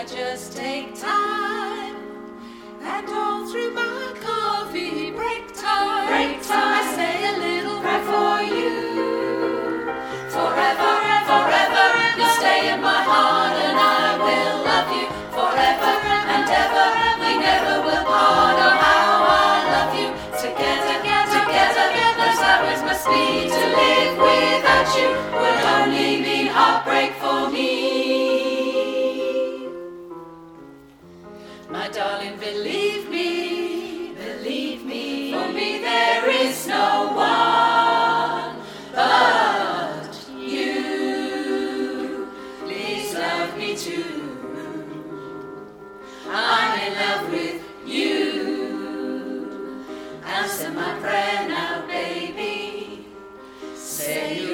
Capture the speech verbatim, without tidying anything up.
just take time, and all through my coffee break time, break time, I say a little prayer for you. Forever, forever, you'll stay in my heart, and I will love you forever and ever. We never will part. Oh, how I love you. Together, together, those hours must be. To live without you would only mean heartbreak for me. My darling, believe me, believe me, for me there is no one but you. Please love me too. I'm in love with you. Answer my prayer now, baby. Say you